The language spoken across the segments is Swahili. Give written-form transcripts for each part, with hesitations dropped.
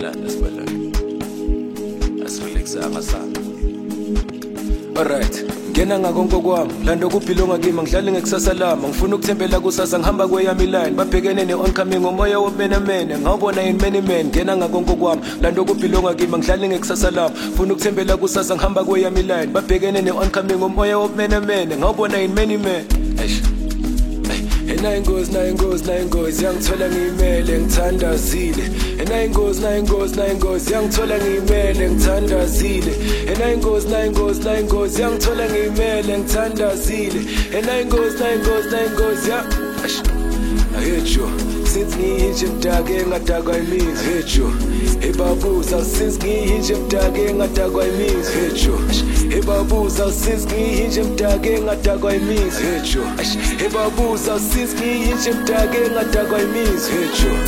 Siyavumelana sibalana. Asikulekisanga sana. Alright. Ngena ngakonke kwami lando kuphilonga kimi ngidlale ngekusasa lami ngifuna ukuthembela kusasa ngihamba kweyami line babhekene ne-oncoming umoya womenamene ngawubona yini many men ngena ngakonke kwami lando kuphilonga kimi ngidlale ngekusasa lami ngifuna ukuthembela kusasa ngihamba kweyami line babhekene ne-oncoming umoya womenamene ngawubona yini many men Nayingozi yangithola ngiyimele ngithandazile nayingozi yangithola ngiyimele ngithandazile nayingozi yangithola ngiyimele ngithandazile nayingozi ya Hate you since ngihinje mdake ngadakwa imizi hate you ebabuza since ngihinje mdake ngadakwa imizi hate you ebabuza since ngihinje mdake ngadakwa imizi hate you ebabuza since ngihinje mdake ngadakwa imizi hate you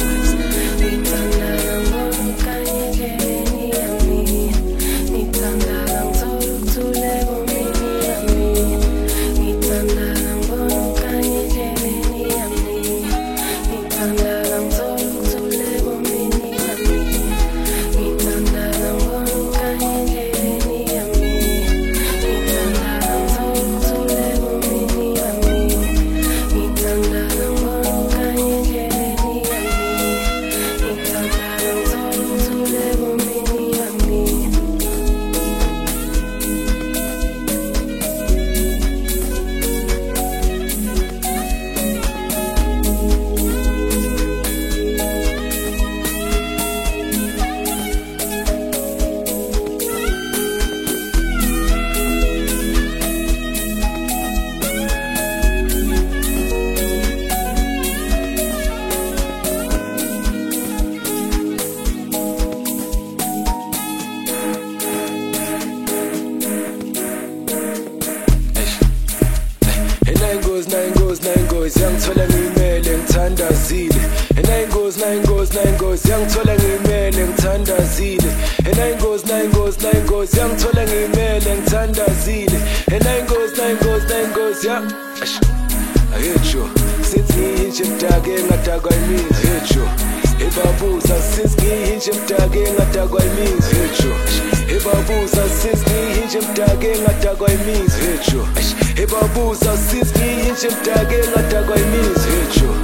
Nayingozi yangithola ngiyimele ngithandazile nayingozi yangithola ngiyimele ngithandazile nayingozi yangithola ngiyimele ngithandazile nayingozi ya I hate you since ngihinje mdake ngadakwa imizi hate you ebabuza since ngihinje mdake ngadakwa imizi hate you ebabuza since ngihinje mdake ngadakwa imizi hate you ebabuza since ngihinje mdake ngadakwa imizi hate you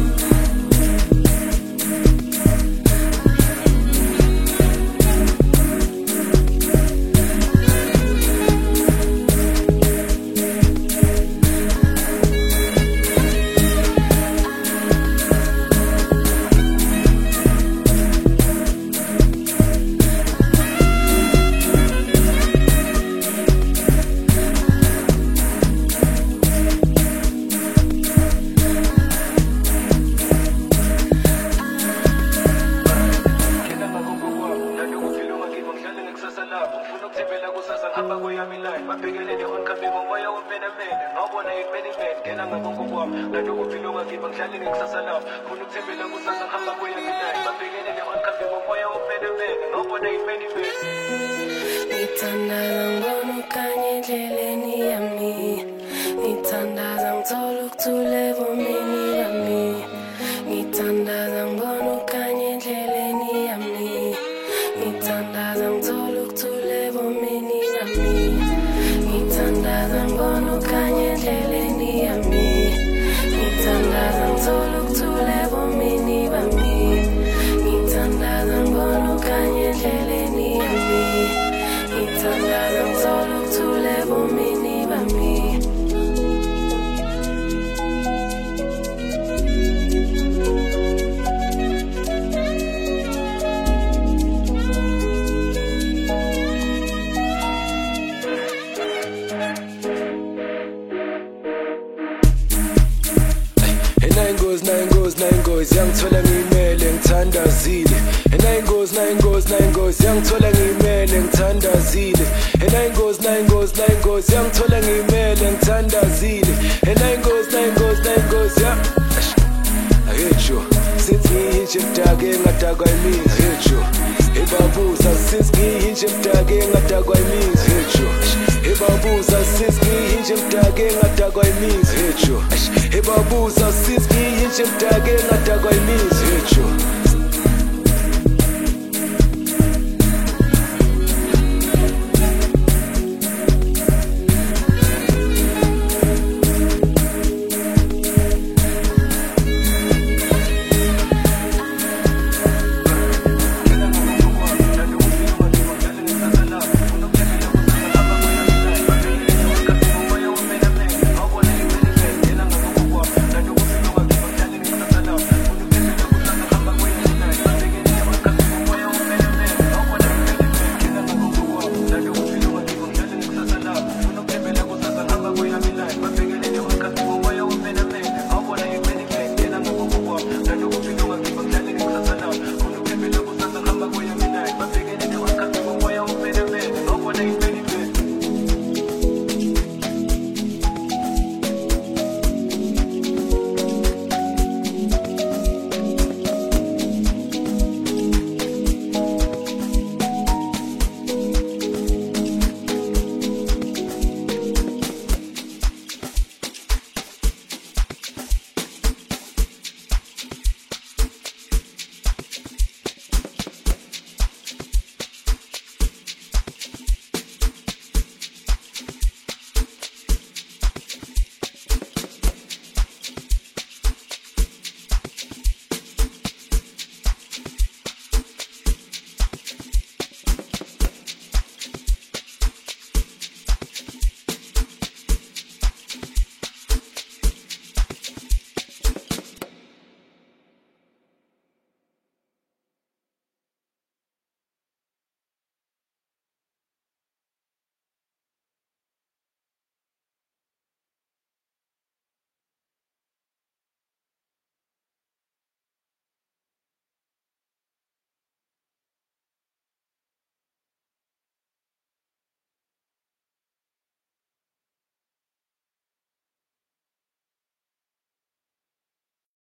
ngihamba kweyami line babhekene ne-oncoming umoya womenamene ngawubona yini many men ngena ngakonke kwami lando kuphilonga kimi ngidlale ngekusasa lami funa ukuthembela kusasa ngihamba kweyami line babhekene ne-oncoming umoya womenamene ngawubona yini many men ngithandaza ngibona ukanye endleleni yami ngithandaza ngithola ukuthula ebomini bami ngithandaza ngibona ukanye endleleni yami ngithandaza ngithola ukuthula ebomini bami ngithandaza ngibona ukanye endleleni yami ngithandaza ngithola ukuthula ebomini bami ngithandaza ngibona ukanye endleleni yami ngithandaza ngithola ukuthula ebomini bami nayingozi yangithola ngiyimele ngithandazile nayingozi yangithola ngiyimele ngithandazile nayingozi yangithola ngiyimele ngithandazile nayingozi ya I hate you since ngihinje mdake ngadakwa imizi hate you ebabuza since ngihinje mdake ngadakwa imizi hate you ebabuza since ngihinje mdake ngadakwa imizi hate you ebabuza since ngihinje mdake ngadakwa imizi hate you